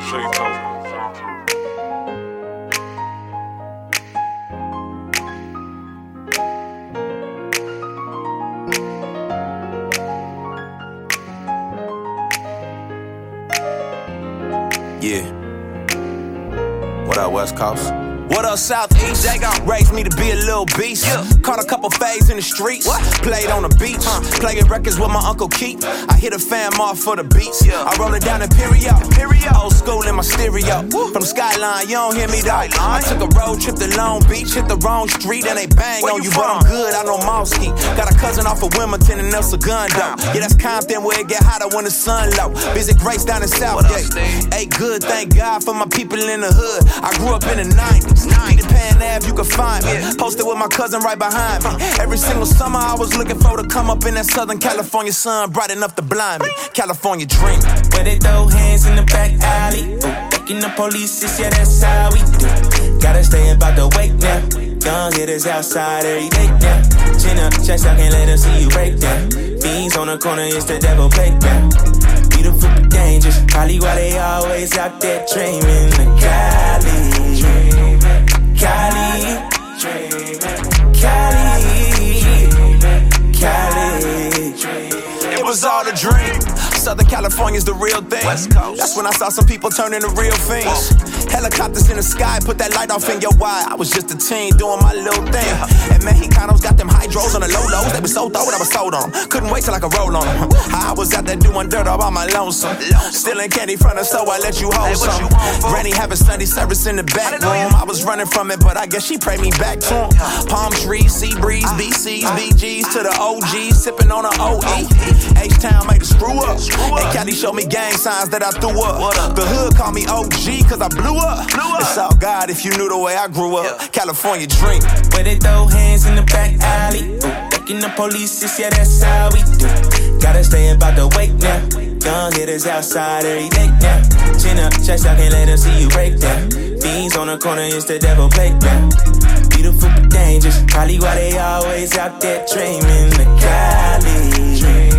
Yeah. What up, West Coast? What up, Southeast? Raised me to be a little beast. Caught a couple fades in the streets. Played on the beach. Playing records with my Uncle Keith. I hit a fam off for the beats. I roll it down Imperial. Old school in my stereo. From Skyline, you don't hear me though. I took a road trip to Long Beach. Hit the wrong street and they bang on you. But I'm good, I know Mosky. Got a cousin off of Wilmington and El Segundo. Yeah, that's Compton where it get hotter when the sun low. Visit Grace down in Southgate. Ain't good, thank God for my people in the hood. I grew up in the 90s. Peter Pan Ave, you can find me. Posted with my cousin right behind me. Every single summer I was looking for to come up in that Southern California sun, bright enough to blind me. California dream. Where they throw hands in the back alley. Fucking the police, yeah, that's how we do. Gotta stay about the wake now. Young hitters outside every day now. Chin up, chest out, can't let them see you break down. Fiends on the corner, it's the devil playground. Beautiful but dangerous. Probably why they always out there dreaming the Cali. Cali, it was all a dream. Southern California's the real thing. West Coast. That's when I saw some people turn into real fiends. Helicopters in the sky, put that light off in your eye. I was just a teen doing my little thing. And Mexicanos got them hydros on the low-lows. They was so throw it, I was sold on them. Couldn't wait till I could roll on them. I was out there doing dirt all by my lonesome. Stealing candy from the store, I let you hold some. Granny having Sunday service in the back room. I was running from it, but I guess she prayed me back to him. Palm trees, sea breeze, BCs, BGs to the OGs, sipping on an OE. H-Town made a screw up. And Cali showed me gang signs that I threw up. The hood called me OG cause I blew up. It's all God if you knew the way I grew up. California dream. Where they throw hands in the back alley. Fucking the police, yeah, that's how we do. Gotta stay about the wake now. Young hitters outside every day now. Chin up, chest out, can't let them see you break down. Fiends on the corner, it's the devil playground. Beautiful but dangerous. Probably why they always out there dreaming the Cali.